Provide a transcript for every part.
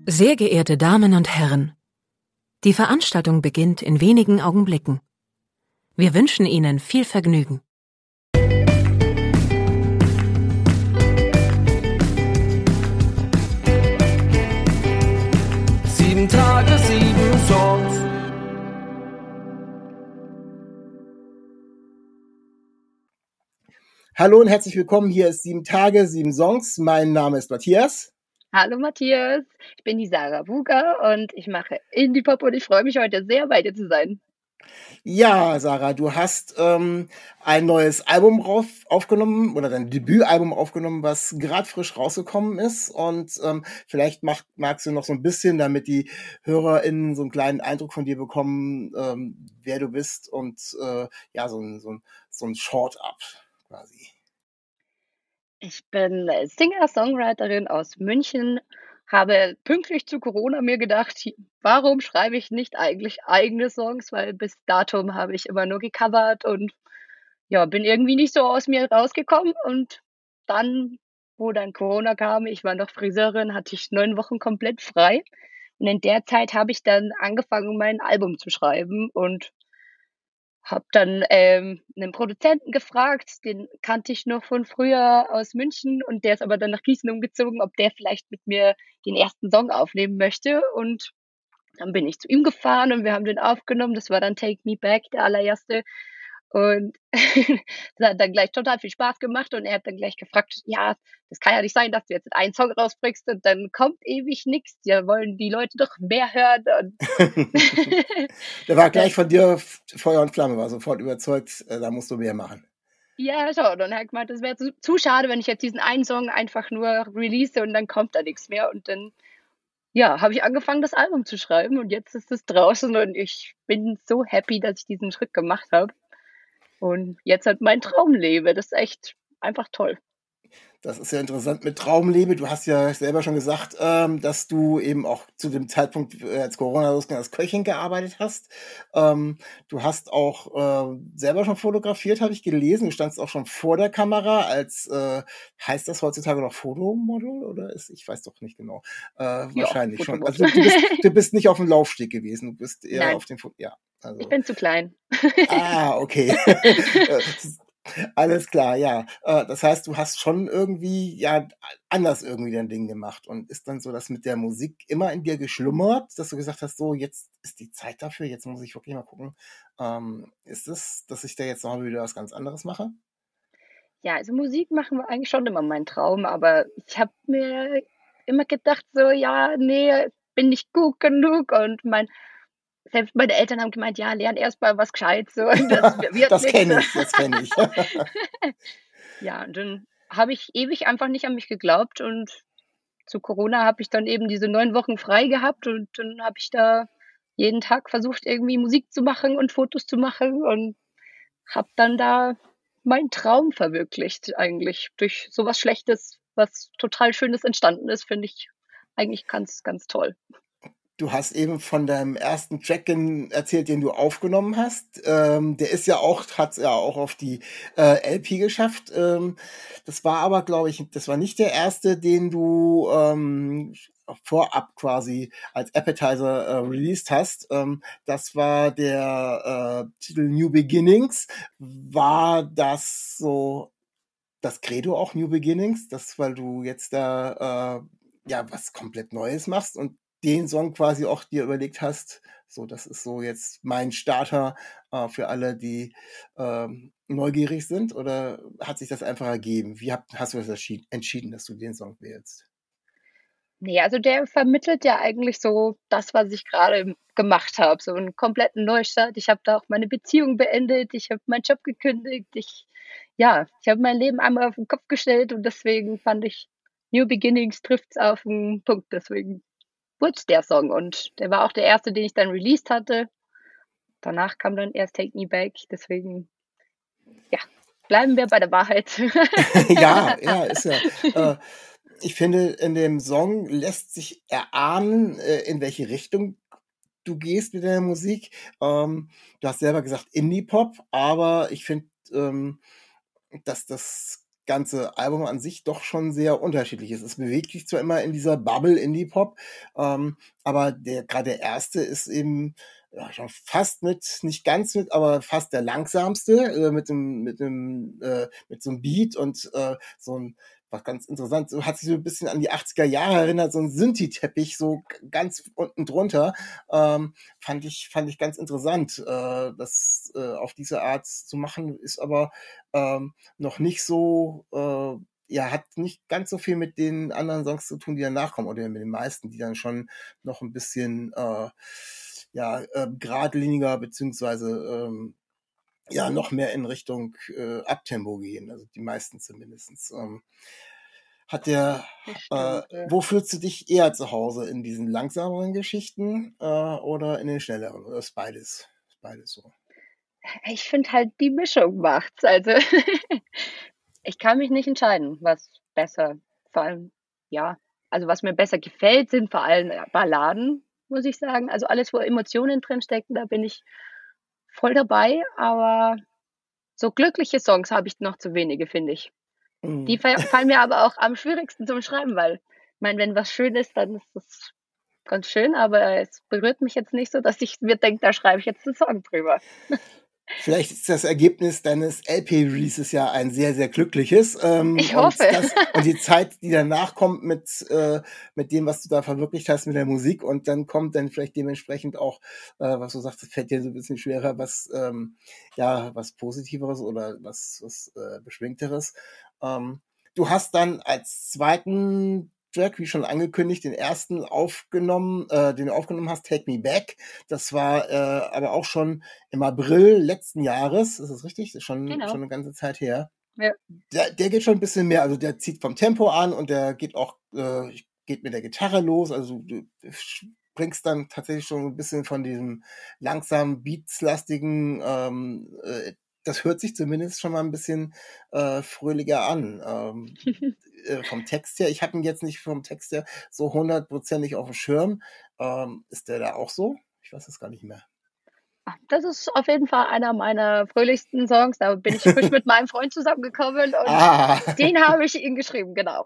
Sehr geehrte Damen und Herren, die Veranstaltung beginnt in wenigen Augenblicken. Wir wünschen Ihnen viel Vergnügen. Sieben Tage, 7 Songs. Hallo und herzlich willkommen. Hier ist 7 Tage, 7 Songs. Mein Name ist Matthias. Hallo Matthias, ich bin die Sarah Buger und ich mache Indie-Pop und ich freue mich heute sehr, bei dir zu sein. Ja, Sarah, du hast ein neues Album aufgenommen oder dein Debütalbum aufgenommen, was gerade frisch rausgekommen ist. Und vielleicht magst du noch so ein bisschen, damit die HörerInnen so einen kleinen Eindruck von dir bekommen, wer du bist und ja, so ein Short-Up quasi. Ich bin Singer-Songwriterin aus München, habe pünktlich zu Corona mir gedacht, warum schreibe ich nicht eigentlich eigene Songs, weil bis datum habe ich immer nur gecovert und ja, bin irgendwie nicht so aus mir rausgekommen und dann, wo dann Corona kam, ich war noch Friseurin, hatte ich 9 Wochen komplett frei und in der Zeit habe ich dann angefangen, mein Album zu schreiben und habe dann 'nen Produzenten gefragt, den kannte ich noch von früher aus München und der ist aber dann nach Gießen umgezogen, ob der vielleicht mit mir den ersten Song aufnehmen möchte. Und dann bin ich zu ihm gefahren und wir haben den aufgenommen. Das war dann „Take Me Back“, der allererste. Und das hat dann gleich total viel Spaß gemacht und er hat dann gleich gefragt: „Ja, das kann ja nicht sein, dass du jetzt einen Song rausbringst und dann kommt ewig nix. Ja, wollen die Leute doch mehr hören.“ Und Der war gleich von dir Feuer und Flamme, war sofort überzeugt, da musst du mehr machen. Ja, schon. Und er hat gemeint, das wäre zu schade, wenn ich jetzt diesen einen Song einfach nur release und dann kommt da nichts mehr. Und dann, ja, habe ich angefangen, das Album zu schreiben und jetzt ist es draußen und ich bin so happy, dass ich diesen Schritt gemacht habe und jetzt halt meinen Traum lebe. Das ist echt einfach toll. Das ist ja interessant mit Traumlebe. Du hast ja selber schon gesagt, dass du eben auch zu dem Zeitpunkt, als Corona losging, als Köchin gearbeitet hast. Du hast auch selber schon fotografiert, habe ich gelesen. Du standst auch schon vor der Kamera als, heißt das heutzutage noch Fotomodel oder ist, ich weiß doch nicht genau. Ja, Wahrscheinlich schon. Fotomodel. Also du bist nicht auf dem Laufsteg gewesen, du bist eher Nein, auf dem ja. ich Also. bin zu klein. Okay. Alles klar, ja. Das heißt, du hast schon irgendwie, ja, anders irgendwie dein Ding gemacht und ist dann so das mit der Musik immer in dir geschlummert, dass du gesagt hast, so, jetzt ist die Zeit dafür, jetzt muss ich wirklich mal gucken, ist es, dass ich da jetzt noch wieder was ganz anderes mache? Ja, also Musik machen war eigentlich schon immer mein Traum, aber ich habe mir immer gedacht so: „Ja, ne, bin nicht gut genug“ und selbst meine Eltern haben gemeint: „Ja, lern erst mal was Gescheites so und das wird Das nix.“ kenne ich, das kenne ich. Ja, und dann habe ich ewig einfach nicht an mich geglaubt und zu Corona habe ich dann eben diese 9 Wochen frei gehabt und dann habe ich da jeden Tag versucht, irgendwie Musik zu machen und Fotos zu machen und habe dann da meinen Traum verwirklicht eigentlich durch so was Schlechtes, was total Schönes entstanden ist, finde ich eigentlich ganz, ganz toll. Du hast eben von deinem ersten Track erzählt, den du aufgenommen hast. Der ist ja auch, hat ja auch auf die LP geschafft. Das war aber, glaube ich, das war nicht der erste, den du vorab quasi als Appetizer released hast. Das war der Titel New Beginnings. War das so das Credo auch New Beginnings? Das, weil du jetzt da ja was komplett Neues machst und den Song quasi auch dir überlegt hast, so, das ist so jetzt mein Starter für alle, die neugierig sind, oder hat sich das einfach ergeben? Hast du das entschieden, dass du den Song wählst? Ne, also der vermittelt ja eigentlich so das, was ich grade gemacht habe, so 'n kompletten Neustart. Ich habe da auch meine Beziehung beendet, ich habe meinen Job gekündigt. Ich habe mein Leben einmal auf 'n Kopf gestellt und deswegen fand ich, New Beginnings trifft's auf 'n Punkt. Deswegen wurde der Song und der war auch der erste, den ich dann released hatte. Danach kam dann erst „Take Me Back“, deswegen, ja, bleiben wir bei der Wahrheit. Ja, ja, ist ja. Äh, Ich finde, in dem Song lässt sich erahnen, in welche Richtung du gehst mit deiner Musik. Du hast selber gesagt Indie-Pop, aber ich finde, dass das ganze Album an sich doch schon sehr unterschiedlich ist. Es bewegt sich zwar immer in dieser Bubble Indie-Pop, aber gerade der erste ist eben ja, schon fast nicht ganz aber fast der langsamste, mit so einem Beat und so ein, was ganz interessant, so hat sich so ein bisschen an die 80er Jahre erinnert, so ein Synthi-Teppich, so ganz unten drunter, fand ich ganz interessant, das auf diese Art zu machen, ist aber noch nicht so, ja, hat nicht ganz so viel mit den anderen Songs zu tun, die danach kommen, oder mit den meisten, die dann schon noch ein bisschen, ja, geradliniger, beziehungsweise, ja, noch mehr in Richtung Abtempo gehen, also die meisten zumindest. Hat der, Das stimmt, ja. wo fühlst du dich eher zu Hause? In diesen langsameren Geschichten oder in den schnelleren? Oder ist beides? Ist beides so? Ich finde halt, die Mischung macht's. Also ich kann mich nicht entscheiden, was besser, vor allem, ja, also was mir besser gefällt, sind vor allem Balladen, muss ich sagen. Also alles, wo Emotionen drin stecken, da bin ich voll dabei, aber so glückliche Songs habe ich noch zu wenige, finde ich. Die Mhm. fallen mir aber auch am schwierigsten zum Schreiben, weil, ich meine, wenn was schön ist, dann ist das ganz schön, aber es berührt mich jetzt nicht so, dass ich mir denke, da schreibe ich jetzt einen Song drüber. Vielleicht ist das Ergebnis deines LP-Releases ja ein sehr, sehr glückliches. Ich hoffe. Und die Zeit, die danach kommt mit dem, was du da verwirklicht hast mit der Musik, und dann kommt dann vielleicht dementsprechend auch, was du sagst, es fällt dir so ein bisschen schwerer, ja, was Positiveres oder was Beschwingteres. Du hast dann als zweiten Track, wie schon angekündigt, den ersten aufgenommen, den du aufgenommen hast, Take Me Back. Das war aber auch schon im April letzten Jahres. Ist das richtig? Das ist schon Genau. eine ganze Zeit her. Ja. Der geht schon ein bisschen mehr, also der zieht vom Tempo an und der geht auch, geht mit der Gitarre los. Also du springst dann tatsächlich schon ein bisschen von diesem langsamen, beatslastigen, das hört sich zumindest schon mal ein bisschen fröhlicher an. Vom Text her, ich habe ihn jetzt nicht vom Text her so hundertprozentig auf dem Schirm. Ist der da auch so? Ich weiß es gar nicht mehr. Das ist auf jeden Fall einer meiner fröhlichsten Songs. Da bin ich frisch mit meinem Freund zusammengekommen und Ah, den habe ich ihm geschrieben, genau.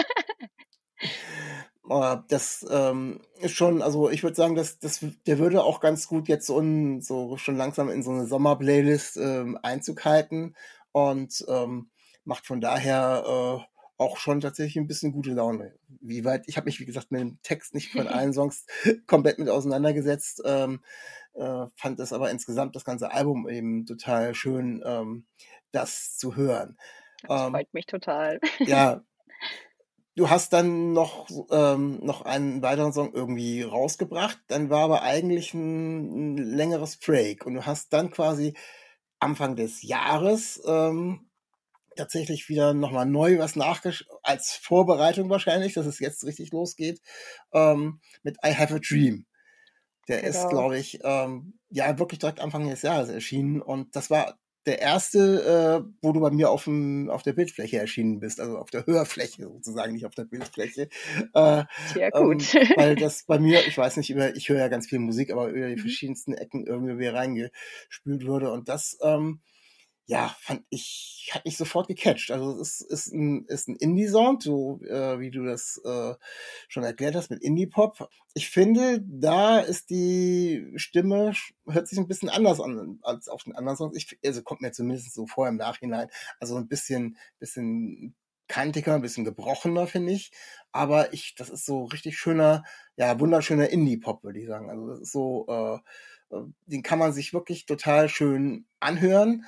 das ist schon, also ich würde sagen, der würde auch ganz gut jetzt so schon langsam in so eine Sommerplaylist Einzug halten und macht von daher auch schon tatsächlich ein bisschen gute Laune. Ich habe mich, wie gesagt, mit dem Text nicht von allen Songs komplett mit auseinandergesetzt, fand es aber insgesamt das ganze Album eben total schön, das zu hören. Das freut mich total. Ja, du hast dann noch einen weiteren Song irgendwie rausgebracht, dann war aber eigentlich ein längeres Break und du hast dann quasi Anfang des Jahres tatsächlich wieder nochmal neu was als Vorbereitung wahrscheinlich, dass es jetzt richtig losgeht, mit I Have a Dream. Der ist, Genau. glaube ich, ja wirklich direkt Anfang des Jahres erschienen und das war der erste, wo du bei mir auf der Bildfläche erschienen bist, also auf der Hörfläche sozusagen, nicht auf der Bildfläche. Sehr gut. Weil das bei mir, ich weiß nicht, ich höre ja ganz viel Musik, aber über die Mhm. verschiedensten Ecken irgendwie reingespült wurde und das, ja, hat mich sofort gecatcht. Also es ist ein Indie-Song, so wie du das schon erklärt hast mit Indie-Pop. Ich finde, da ist die Stimme, hört sich ein bisschen anders an als auf den anderen Songs. Also kommt mir zumindest so vor im Nachhinein. Also ein bisschen kantiger, ein bisschen gebrochener, finde ich. Aber das ist so richtig schöner, ja, wunderschöner Indie-Pop, würde ich sagen. Also das ist so, den kann man sich wirklich total schön anhören.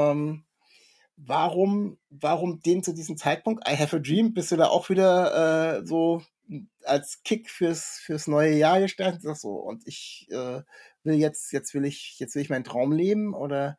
Warum den zu diesem Zeitpunkt? I Have a Dream, bist du da auch wieder so als Kick fürs neue Jahr gestartet? Sagst so, und ich will jetzt will ich meinen Traum leben, oder?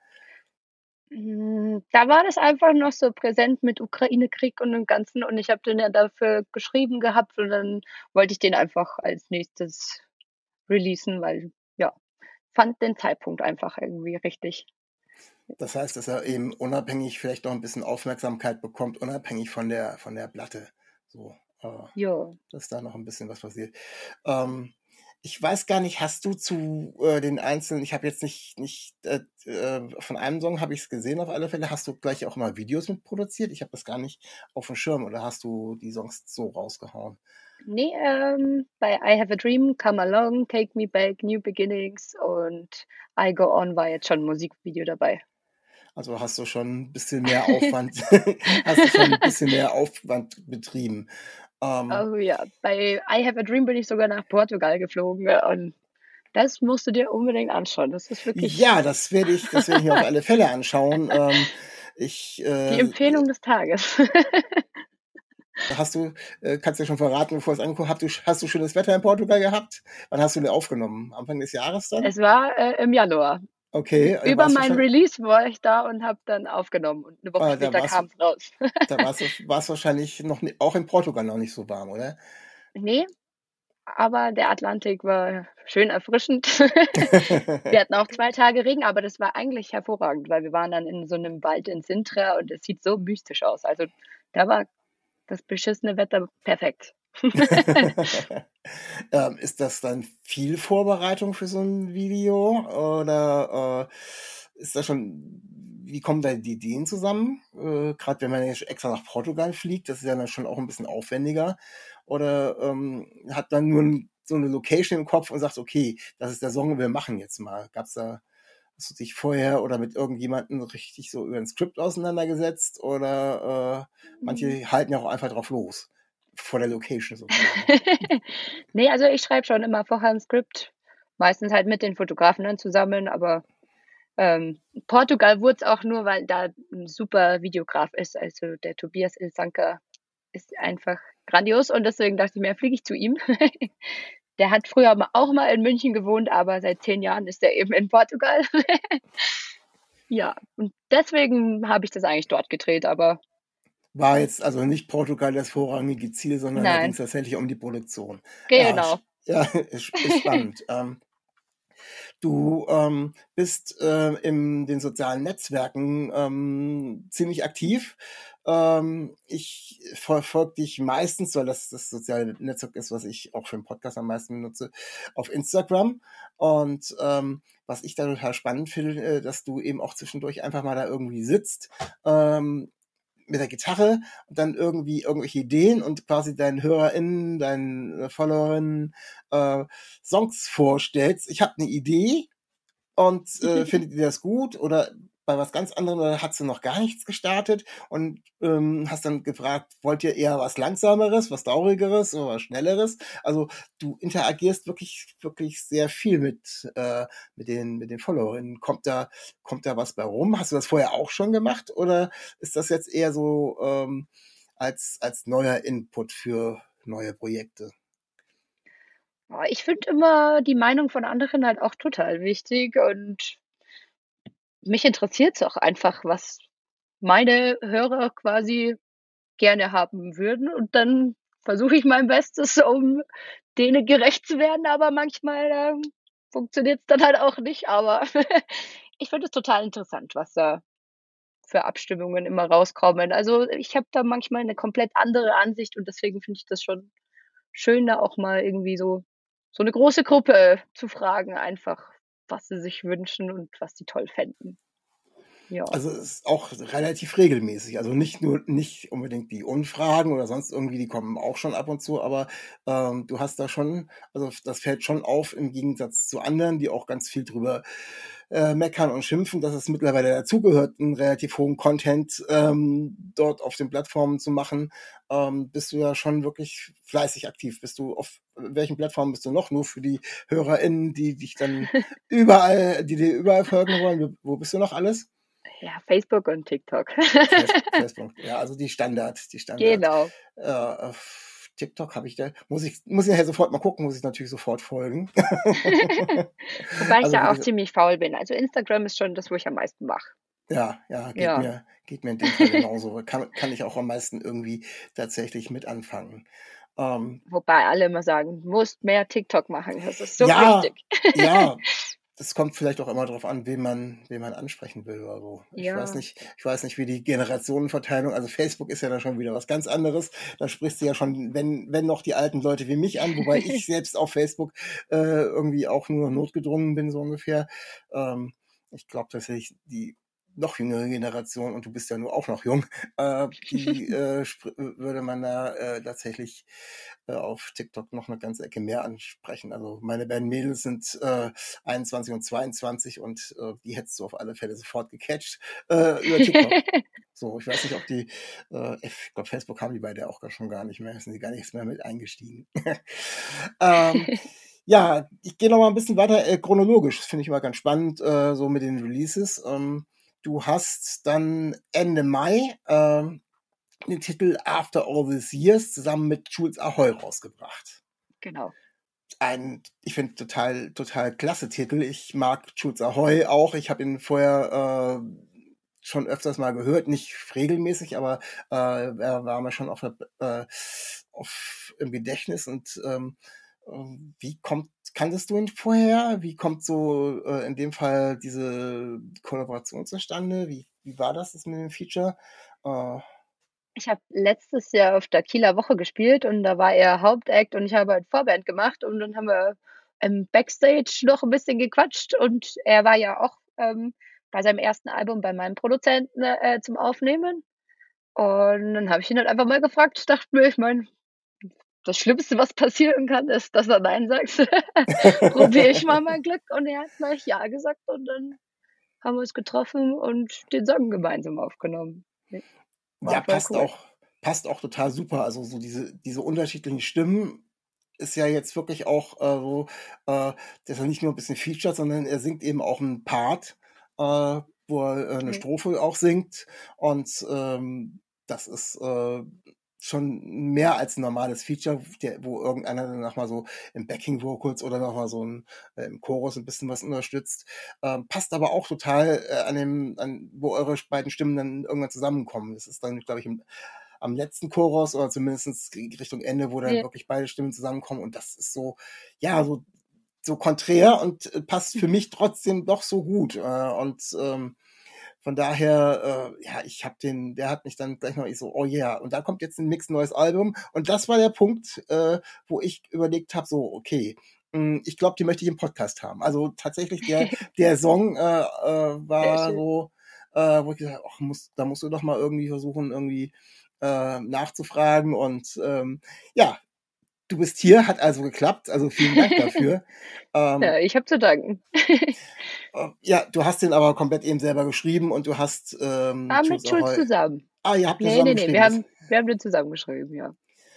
Da war das einfach noch so präsent mit Ukraine-Krieg und dem Ganzen und ich habe den ja dafür geschrieben gehabt und dann wollte ich den einfach als Nächstes releasen, weil, ja, fand den Zeitpunkt einfach irgendwie richtig. Das heißt, dass er eben unabhängig vielleicht noch ein bisschen Aufmerksamkeit bekommt, unabhängig von der Platte. So, Ja. dass da noch ein bisschen was passiert. Ähm, Ich weiß gar nicht, hast du zu den einzelnen, ich habe jetzt nicht von einem Song habe ich es gesehen auf alle Fälle, hast du gleich auch mal Videos mit produziert? Ich habe das gar nicht auf dem Schirm oder hast du die Songs so rausgehauen? Nee, bei I Have a Dream, Come Along, Take Me Back, New Beginnings und I Go On war jetzt schon ein Musikvideo dabei. Also hast du schon ein bisschen mehr Aufwand, hast du schon ein bisschen mehr Aufwand betrieben. Oh ja, bei I Have a Dream bin ich sogar nach Portugal geflogen und das musst du dir unbedingt anschauen. Das ist wirklich Ja, das werde ich mir auf alle Fälle anschauen. Ich, die Empfehlung des Tages. hast du, kannst du ja schon verraten, bevor es ankommt, hast du schönes Wetter in Portugal gehabt? Wann hast du den aufgenommen? Anfang des Jahres dann? Es war im Januar. Okay, Über mein Release war ich da und habe dann aufgenommen und eine Woche da später kam es raus. war's wahrscheinlich auch in Portugal noch nicht so warm, oder? Nee, aber der Atlantik war schön erfrischend. Wir hatten auch 2 Tage Regen, aber das war eigentlich hervorragend, weil wir waren dann in so einem Wald in Sintra und es sieht so mystisch aus. Also, da war das beschissene Wetter perfekt. Ist das dann viel Vorbereitung für so ein Video oder ist das schon, wie kommen da die Ideen zusammen? Gerade wenn man jetzt extra nach Portugal fliegt, das ist ja dann schon auch ein bisschen aufwendiger. Oder hat man nur so eine Location im Kopf und sagt, okay, das ist der Song, wir machen jetzt mal. Gab's da, hast du dich vorher oder mit irgendjemandem richtig so über ein Skript auseinandergesetzt? Oder manche halten ja auch einfach drauf los, vor der Location sozusagen. Ne, also ich schreibe schon immer vorher 'n Skript, meistens halt mit den Fotografen dann zusammen, aber, Portugal wurd's auch nur, weil da 'n super Videograf ist. Also, der Tobias Ilsanker ist einfach grandios und deswegen dachte ich mir, fliege ich zu ihm. Der hat früher auch mal in München gewohnt, aber seit 10 Jahren ist er eben in Portugal. Ja, und deswegen habe ich das eigentlich dort gedreht, aber War jetzt also nicht Portugal das vorrangige Ziel, sondern da ging nein, es tatsächlich um die Produktion. Ja, genau. ja, ist spannend. Du bist in den sozialen Netzwerken ziemlich aktiv. Ich verfolge dich meistens, weil das soziale Netzwerk ist, was ich auch für den Podcast am meisten nutze, auf Instagram. Und was ich da total spannend finde, dass du eben auch zwischendurch einfach mal da irgendwie sitzt. Mit der Gitarre und dann irgendwie irgendwelche Ideen und quasi deinen HörerInnen, deinen Followerinnen Songs vorstellst. Ich habe eine Idee und findet ihr das gut oder bei was ganz anderem oder hast du noch gar nichts gestartet und hast dann gefragt, wollt ihr eher was Langsameres, was Traurigeres oder was Schnelleres? Also du interagierst wirklich sehr viel mit den Followerinnen. Kommt da was bei rum? Hast du das vorher auch schon gemacht oder ist das jetzt eher so als neuer Input für neue Projekte? Oh, ich finde immer die Meinung von anderen halt auch total wichtig und mich interessiert's auch einfach, was meine Hörer quasi gerne haben würden und dann versuche ich mein Bestes, um denen gerecht zu werden, aber manchmal, funktioniert's dann halt auch nicht, aber ich finde es total interessant, was da für Abstimmungen immer rauskommen. Also, ich habe da manchmal 'ne komplett andere Ansicht und deswegen finde ich das schon schön, da auch mal irgendwie so 'ne große Gruppe zu fragen einfach, was sie sich wünschen und was sie toll fänden. Ja. Also, es ist auch relativ regelmäßig. Also, nicht unbedingt die Unfragen oder sonst irgendwie, die kommen auch schon ab und zu, aber, du hast da schon also, das fällt schon auf im Gegensatz zu anderen, die auch ganz viel drüber, meckern und schimpfen, dass es mittlerweile dazugehört, 'n relativ hohen Content, dort auf den Plattformen zu machen, bist du ja schon wirklich fleißig aktiv. Bist du auf welchen Plattformen bist du noch? Nur für die HörerInnen, die dich dann die dir überall folgen wollen? Wo bist du noch alles? Ja, Facebook und TikTok. Facebook, ja, also die Standard. Genau. Auf TikTok habe ich da, muss ich nachher sofort mal gucken, muss ich natürlich sofort folgen. Wobei ich Also wie da auch gesagt, ziemlich faul bin. Also, Instagram ist schon das, wo ich am meisten mache. ja, Ja, geht mir in dem Fall genauso. Kann ich auch am meisten irgendwie tatsächlich mit anfangen. Ähm, wobei alle immer sagen: „Musst mehr TikTok machen, das ist so ja, wichtig.“ ja, das kommt vielleicht auch immer darauf an, wen man ansprechen will oder so. Ja. Ich weiß nicht, wie die Generationenverteilung, also Facebook ist ja dann schon wieder was ganz anderes. Da sprichst du ja schon, wenn noch die alten Leute wie mich an, wobei ich selbst auf Facebook irgendwie auch nur notgedrungen bin, so ungefähr. Ich glaube tatsächlich, die noch jüngere Generation, und du bist ja nur auch noch jung, die würde man da tatsächlich auf TikTok noch eine ganze Ecke mehr ansprechen. Also meine beiden Mädels sind 21 und 22 und die hättest du auf alle Fälle sofort gecatcht über TikTok. So, ich weiß nicht, ob die, ich glaube, Facebook haben die beide auch schon gar nicht mehr, sind die gar nichts mehr mit eingestiegen. Ja, ich gehe noch mal ein bisschen weiter chronologisch. Das finde ich immer ganz spannend, so mit den Releases. Du hast dann Ende Mai den Titel After All These Years zusammen mit Jules Ahoy rausgebracht. Genau. Ich finde, total klasse Titel. Ich mag Jules Ahoy auch. Ich habe ihn vorher schon öfters mal gehört, nicht regelmäßig, aber er war mir schon im Gedächtnis. Und kanntest du ihn vorher? Wie kommt so in dem Fall diese Kollaboration zustande? Wie war das mit dem Feature? Ich habe letztes Jahr auf der Kieler Woche gespielt und da war er Hauptact und ich habe halt Vorband gemacht und dann haben wir im Backstage noch ein bisschen gequatscht und er war ja auch bei seinem ersten Album bei meinem Produzenten zum Aufnehmen. Und dann habe ich ihn halt einfach mal gefragt. Ich dachte mir, ich meine, das Schlimmste, was passieren kann, ist, dass er Nein sagt. Probiere ich mal mein Glück. Und er hat gleich Ja gesagt und dann haben wir uns getroffen und den Song gemeinsam aufgenommen. War Ja, voll cool. passt auch total super. Also so diese unterschiedlichen Stimmen ist ja jetzt wirklich auch so, dass er nicht nur ein bisschen featured, sondern er singt eben auch einen Part, wo er eine Ja. Strophe auch singt. Und das ist schon mehr als ein normales Feature, wo irgendeiner dann nochmal so im Backing Vocals oder nochmal so im Chorus ein bisschen was unterstützt. Passt aber auch total wo eure beiden Stimmen dann irgendwann zusammenkommen. Das ist dann, glaube ich, am letzten Chorus oder zumindest Richtung Ende, wo dann Ja. wirklich beide Stimmen zusammenkommen. Und das ist so, ja, so konträr und passt für mich trotzdem doch so gut. Von daher, ja, der hat mich dann gleich noch so, oh yeah, und da kommt jetzt ein neues Album. Und das war der Punkt, wo ich überlegt habe, so, okay, ich glaube, die möchte ich im Podcast haben. Also tatsächlich, der Song Sehr war schön. so, wo ich gesagt habe, da musst du doch mal irgendwie versuchen, irgendwie nachzufragen. Und ja, du bist hier, hat also geklappt. Also vielen Dank dafür. Ja, ich habe zu danken. Ja, du hast den aber komplett eben selber geschrieben und du hast Mit Jules Jules Ahoy. zusammen. Ah, ihr habt den Nee, zusammen wir geschrieben. haben den zusammengeschrieben, ja.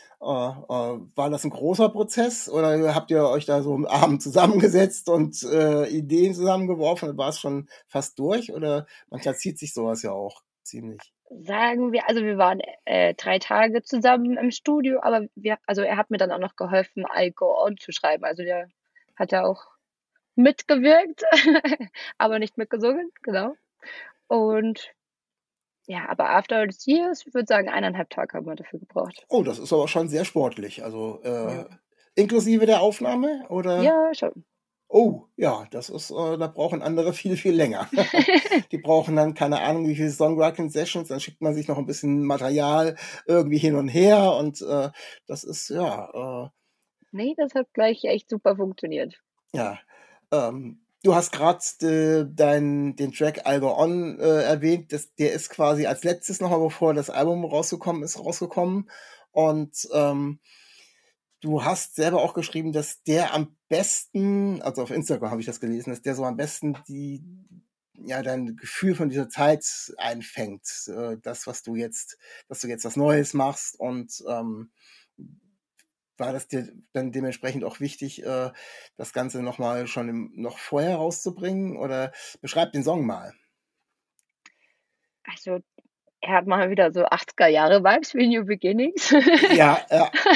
War das ein großer Prozess oder habt ihr euch da so am Abend zusammengesetzt und Ideen zusammengeworfen und war es schon fast durch? Oder manchmal zieht sich sowas ja auch ziemlich. Sagen wir, also wir waren 3 Tage zusammen im Studio, aber er hat mir dann auch noch geholfen, I Go On zu schreiben. Also der hat ja auch mitgewirkt, aber nicht mitgesungen, genau. Und ja, aber After All These Years, ich würde sagen, 1,5 Tage haben wir dafür gebraucht. Oh, das ist aber schon sehr sportlich. Also Ja, inklusive der Aufnahme oder? ja schon. Oh, ja, das ist, da brauchen andere viel, viel länger. Die brauchen dann keine Ahnung, wie viele Songwriting-Sessions, dann schickt man sich noch ein bisschen Material irgendwie hin und her und das ist, ja, Nee, das hat gleich echt super funktioniert. ja. Du hast gerade den Track Algo On erwähnt, der ist quasi als letztes nochmal, bevor das Album rausgekommen. Und du hast selber auch geschrieben, dass der am besten, also auf Instagram habe ich das gelesen, dass der so am besten dein Gefühl von dieser Zeit einfängt. Das, dass du jetzt was Neues machst und war das dir dann dementsprechend auch wichtig, das Ganze nochmal schon noch vorher rauszubringen? Oder beschreib den Song mal. Also, er hat mal wieder so 80er Jahre Vibes wie New Beginnings. Ja,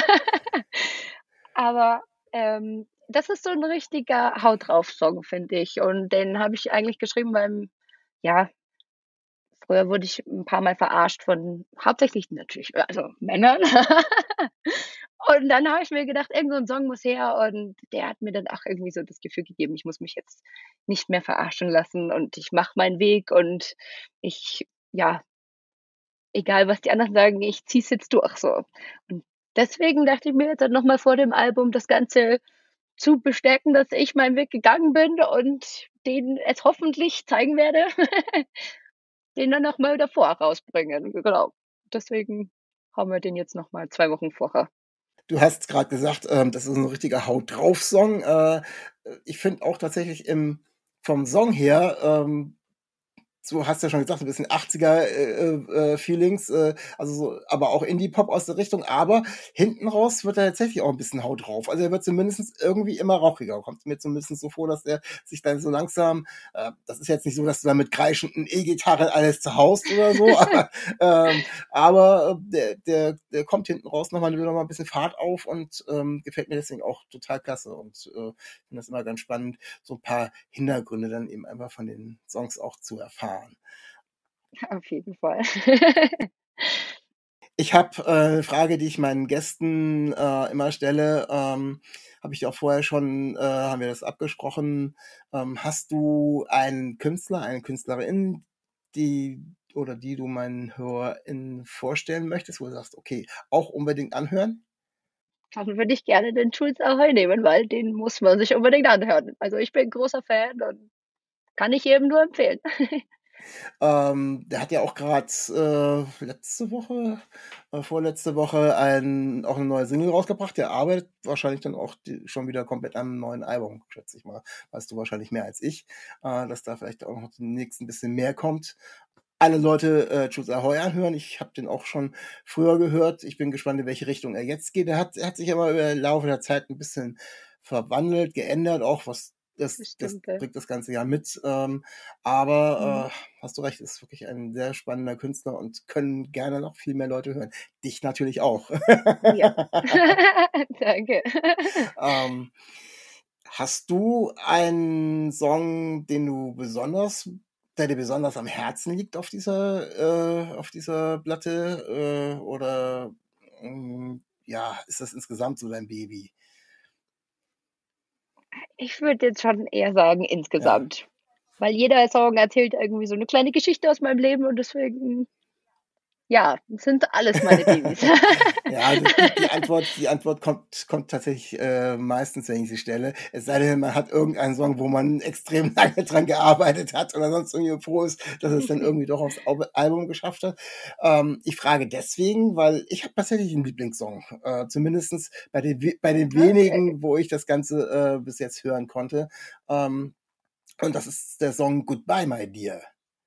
Aber, das ist so 'n richtiger Haut drauf Song, finde ich. Und den habe ich eigentlich geschrieben, weil, ja, früher wurde ich 'n paar Mal verarscht von hauptsächlich natürlich, also Männern. Und dann habe ich mir gedacht, irgend so 'n Song muss her und der hat mir dann auch irgendwie so das Gefühl gegeben, ich muss mich jetzt nicht mehr verarschen lassen und ich mache meinen Weg und ich ja, egal was die anderen sagen, ich ziehe es jetzt durch so. Und deswegen dachte ich mir jetzt dann noch mal vor dem Album das Ganze zu bestärken, dass ich meinen Weg gegangen bin und denen es hoffentlich zeigen werde, den dann noch mal davor rausbringen. Genau. Deswegen haben wir den jetzt noch mal 2 Wochen vorher. Du hast gerade gesagt, das ist ein richtiger Haut drauf Song. Ich finde auch tatsächlich vom Song her, so hast du ja schon gesagt, ein bisschen 80er Feelings, also so, aber auch Indie-Pop aus der Richtung, aber hinten raus wird er tatsächlich auch ein bisschen Haut drauf. Also er wird zumindest irgendwie immer rauchiger. Kommt mir zumindest so vor, dass er sich dann so langsam, das ist jetzt nicht so, dass du da mit kreischenden E-Gitarren alles zu Haus oder so, aber der kommt hinten raus nochmal ein bisschen Fahrt auf und gefällt mir deswegen auch total klasse und finde das immer ganz spannend, so ein paar Hintergründe dann eben einfach von den Songs auch zu erfahren. Auf jeden Fall. Ich habe eine Frage, die ich meinen Gästen immer stelle. Habe ich auch vorher schon, haben wir das abgesprochen. Hast du einen Künstler, eine Künstlerin, die du meinen HörerInnen vorstellen möchtest, wo du sagst, okay, auch unbedingt anhören? Dann würde ich gerne den Schulz Ahoy nehmen, weil den muss man sich unbedingt anhören. Also, ich bin großer Fan und kann ich jedem nur empfehlen. Der hat ja auch gerade letzte Woche, vorletzte Woche auch eine neue Single rausgebracht. Der arbeitet wahrscheinlich dann auch schon wieder komplett an einem neuen Album, schätze ich mal. Weißt du wahrscheinlich mehr als ich, dass da vielleicht auch noch demnächst ein bisschen mehr kommt. Alle Leute Choose Ahoy anhören. Ich habe den auch schon früher gehört. Ich bin gespannt, in welche Richtung er jetzt geht. Er hat sich aber über den Laufe der Zeit ein bisschen verwandelt, geändert, auch was das Bestimmt, gell? bringt das ganze Jahr mit. Mhm. Hast du recht, ist wirklich ein sehr spannender Künstler und können gerne noch viel mehr Leute hören. Dich natürlich auch. Ja. Danke. ähm, Hast du einen Song, der dir besonders am Herzen liegt auf dieser Platte? Oder ja, ist das insgesamt so dein Baby? Ich würde jetzt schon eher sagen Ja. insgesamt, weil jeder Song erzählt irgendwie so 'ne kleine Geschichte aus meinem Leben und deswegen, ja, sind alles meine Babys. Ja, die Antwort kommt tatsächlich meistens, wenn ich sie stelle. Es sei denn, man hat irgendeinen Song, wo man extrem lange dran gearbeitet hat oder sonst irgendwie froh ist, dass es dann irgendwie doch aufs Album geschafft hat. Ich frage deswegen, weil ich habe tatsächlich einen Lieblingssong. Zumindest bei den Okay, wenigen, wo ich das Ganze bis jetzt hören konnte. Und das ist der Song Goodbye, My Dear.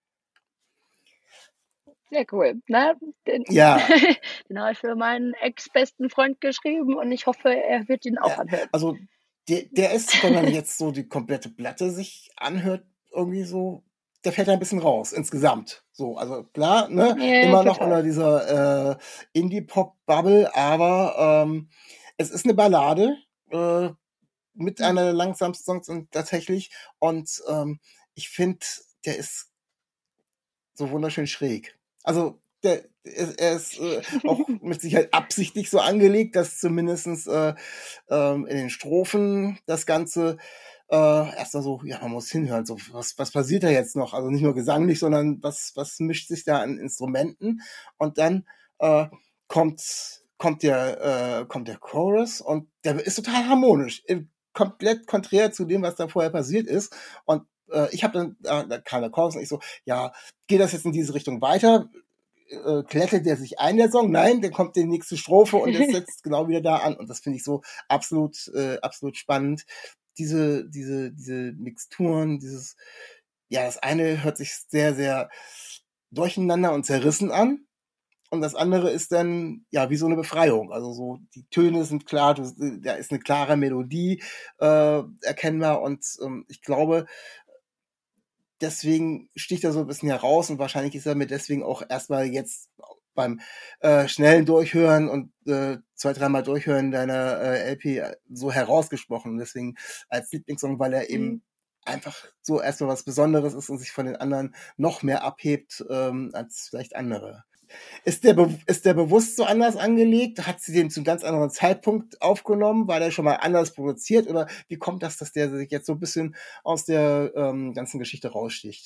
sehr cool. Na, den Ja, den habe ich für meinen ex-besten Freund geschrieben und ich hoffe, er wird ihn auch ja, anhören. also der ist, wenn man jetzt so die komplette Platte sich anhört, irgendwie so, der fällt ein bisschen raus insgesamt. So, also klar, ne, Ja, immer noch total. unter dieser Indie-Pop-Bubble, aber es ist eine Ballade mit Mhm. einer der langsamsten Songs und tatsächlich. Und ich finde, der ist so wunderschön schräg. Also er ist auch mit Sicherheit absichtlich so angelegt, dass zumindestens in den Strophen das Ganze erst mal so, ja, man muss hinhören, so, was passiert da jetzt noch? Also nicht nur gesanglich, sondern was mischt sich da an Instrumenten? Und dann äh, kommt der Chorus und der ist total harmonisch, komplett konträr zu dem, was da vorher passiert ist. Und ich habe da kam der Chorus und ich so, ja, geht das jetzt in diese Richtung weiter? Klettet der sich ein, der Song? Nein, dann kommt die nächste Strophe und es setzt genau wieder da an. Und das finde ich so absolut spannend. Diese Mixturen, ja, das eine hört sich sehr durcheinander und zerrissen an. Und das andere ist dann, ja, wie so eine Befreiung. Also so, die Töne sind klar, da ist eine klare Melodie erkennbar und ich glaube, deswegen sticht er so ein bisschen heraus und wahrscheinlich ist er mir deswegen auch erstmal jetzt beim schnellen Durchhören und 2, dreimal Durchhören deiner LP so herausgesprochen. Und deswegen als Lieblingssong, weil er Mhm. eben einfach so erstmal was Besonderes ist und sich von den anderen noch mehr abhebt als vielleicht andere. Ist der bewusst so anders angelegt? Hat sie den zu einem ganz anderen Zeitpunkt aufgenommen? War der schon mal anders produziert? Oder wie kommt das, dass der sich jetzt so ein bisschen aus der ganzen Geschichte raussticht?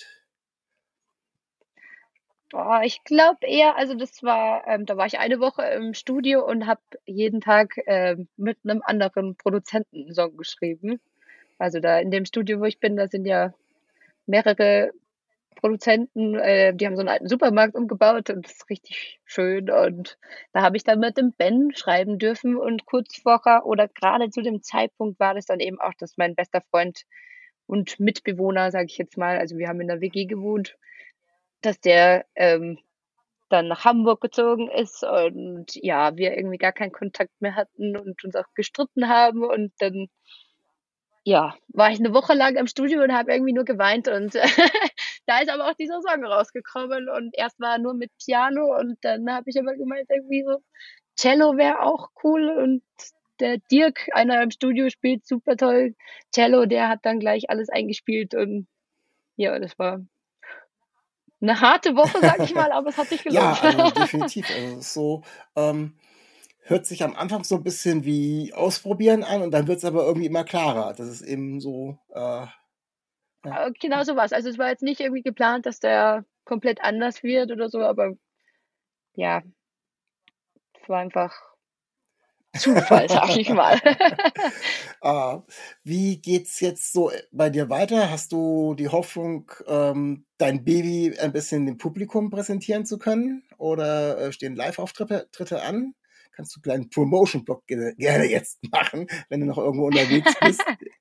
Boah, ich glaube eher, also das war, da war ich eine Woche im Studio und habe jeden Tag mit einem anderen Produzenten einen Song geschrieben. Also da in dem Studio, wo ich bin, da sind ja mehrere Produzenten, die haben so einen alten Supermarkt umgebaut und das ist richtig schön. Und da habe ich dann mit dem Ben schreiben dürfen und kurz vorher oder gerade zu dem Zeitpunkt war das dann eben auch, dass mein bester Freund und Mitbewohner, sage ich jetzt mal, also wir haben in der WG gewohnt, dass der dann nach Hamburg gezogen ist und ja, wir irgendwie gar keinen Kontakt mehr hatten und uns auch gestritten haben und dann ja, war ich eine Woche lang im Studio und habe irgendwie nur geweint und da ist aber auch dieser Song rausgekommen und erst war er nur mit Piano und dann habe ich aber gemeint, irgendwie so Cello wäre auch cool und der Dirk, einer im Studio, spielt super toll Cello, der hat dann gleich alles eingespielt und ja, das war eine harte Woche, sage ich mal, aber es hat sich Ja, gelohnt. also definitiv. Also es ist so, hört sich am Anfang so ein bisschen wie Ausprobieren an und dann wird es aber irgendwie immer klarer. Das ist eben so, ja. Genau so war's. Also, es war jetzt nicht irgendwie geplant, dass der komplett anders wird oder so, aber ja, es war einfach Zufall, sag ich mal. Ah, wie geht's jetzt so bei dir weiter? Hast du die Hoffnung, dein Baby ein bisschen dem Publikum präsentieren zu können? Oder stehen Live-Auftritte an? Kannst du einen kleinen Promotion-Blog gerne jetzt machen, wenn du noch irgendwo unterwegs bist?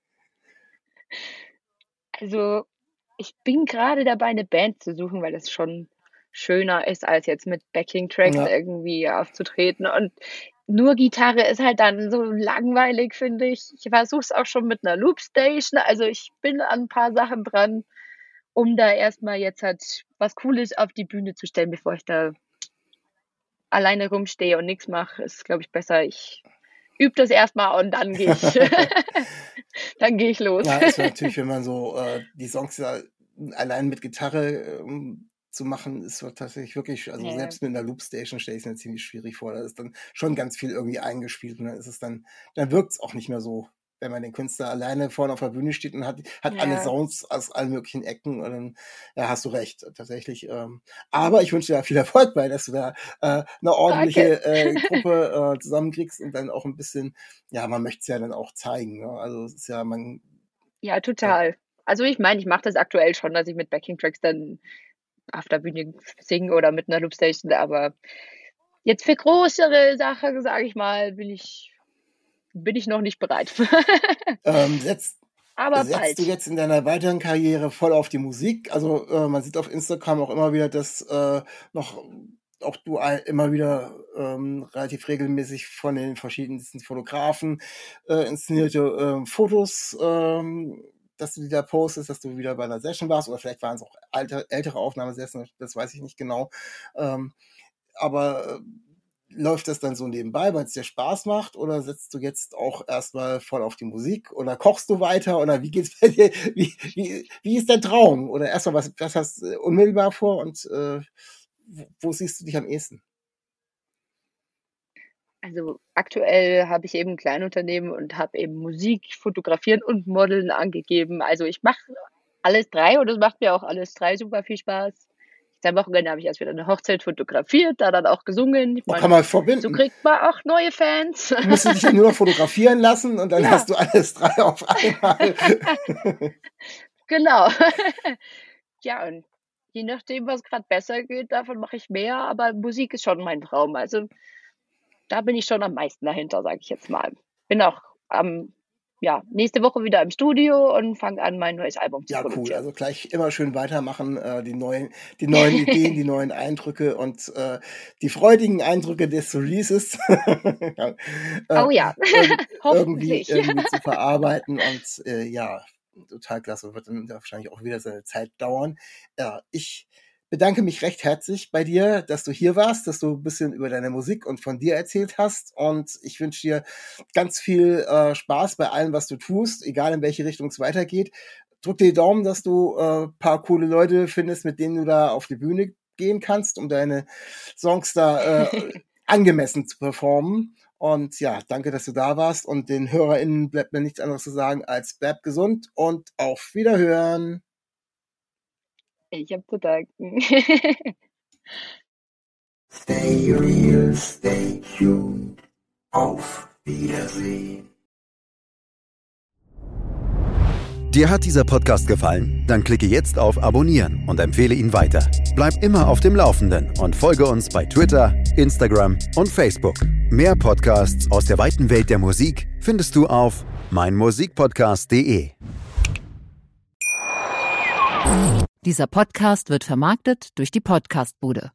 Also, ich bin gerade dabei, eine Band zu suchen, weil das schon schöner ist, als jetzt mit Backing-Tracks Ja, irgendwie aufzutreten. Und nur Gitarre ist halt dann so langweilig, finde ich. Ich versuche es auch schon mit einer Loopstation. Also, ich bin an ein paar Sachen dran, um da erstmal jetzt halt was Cooles auf die Bühne zu stellen, bevor ich da alleine rumstehe und nichts mache, ist, glaube ich, besser, ich übe das erstmal und dann gehe ich dann gehe ich los. ja, ist natürlich, wenn man so die Songs ja allein mit Gitarre zu machen, ist so tatsächlich wirklich, also Ja, selbst mit einer Loopstation stelle ich es mir ziemlich schwierig vor. Da ist dann schon ganz viel irgendwie eingespielt und dann ist es dann wirkt es auch nicht mehr so, wenn man den Künstler alleine vorne auf der Bühne steht und hat alle ja, Sounds aus allen möglichen Ecken und dann, ja, hast du recht, tatsächlich. Aber ich wünsche dir viel Erfolg bei, dass du da eine danke. ordentliche Gruppe zusammenkriegst und dann auch ein bisschen, ja, man möchte es ja dann auch zeigen. Ne? Also es ist ja, Ja, ja, total. Also, ich meine, ich mache das aktuell schon, dass ich mit Backing-Tracks dann auf der Bühne singe oder mit 'ner Loopstation, aber jetzt für größere Sachen, sage ich mal, bin ich noch nicht bereit. ähm, setzt, Aber setzt du bald. jetzt in deiner weiteren Karriere voll auf die Musik? Also man sieht auf Instagram auch immer wieder, dass noch auch du immer wieder relativ regelmäßig von den verschiedensten Fotografen inszenierte Fotos, dass du die da postest, dass du wieder bei einer Session warst oder vielleicht waren es auch ältere Aufnahmesessions, das weiß ich nicht genau. Ähm, aber läuft das dann so nebenbei, weil es dir Spaß macht, oder setzt du jetzt auch erstmal voll auf die Musik oder kochst du weiter oder wie geht's bei dir? Wie ist dein Traum? Oder erstmal, was hast du unmittelbar vor und wo siehst du dich am ehesten? Also, aktuell habe ich eben 'n Kleinunternehmen und habe eben Musik, Fotografieren und Modeln angegeben. Also, ich mache alles 3 und es macht mir auch alles 3 super viel Spaß. Jetzt am Wochenende habe ich erst wieder 'ne Hochzeit fotografiert, da dann auch gesungen. Ich Oh, kann meine, man so verbinden. kriegt man auch neue Fans. Du musst dich ja nur noch fotografieren lassen und dann Ja, hast du alles drei auf einmal. genau. Ja, und je nachdem, was grad besser geht, davon mache ich mehr, aber Musik ist schon mein Traum. Also, da bin ich schon am meisten dahinter, sage ich jetzt mal. Bin auch ja, nächste Woche wieder im Studio und fange an, mein neues Album zu Ja, cool. produzieren. Also gleich immer schön weitermachen, die neuen Ideen, die neuen Eindrücke und die freudigen Eindrücke des Releases ja, Oh ja, hoffentlich. irgendwie zu verarbeiten und ja, total klasse. Wird dann wahrscheinlich auch wieder seine Zeit dauern. Ja, ich bedanke mich recht herzlich bei dir, dass du hier warst, dass du ein bisschen über deine Musik und von dir erzählt hast und ich wünsche dir ganz viel Spaß bei allem, was du tust, egal in welche Richtung es weitergeht. Drück dir die Daumen, dass du paar coole Leute findest, mit denen du da auf die Bühne gehen kannst, um deine Songs da angemessen zu performen. Und ja, danke, dass du da warst. Und den HörerInnen bleibt mir nichts anderes zu sagen als bleibt gesund und auf Wiederhören. Ich habe zu danken. Stay real, stay tuned. Auf Wiedersehen. Dir hat dieser Podcast gefallen? Dann klicke jetzt auf Abonnieren und empfehle ihn weiter. Bleib immer auf dem Laufenden und folge uns bei Twitter, Instagram und Facebook. Mehr Podcasts aus der weiten Welt der Musik findest du auf meinmusikpodcast.de. Dieser Podcast wird vermarktet durch die Podcastbude.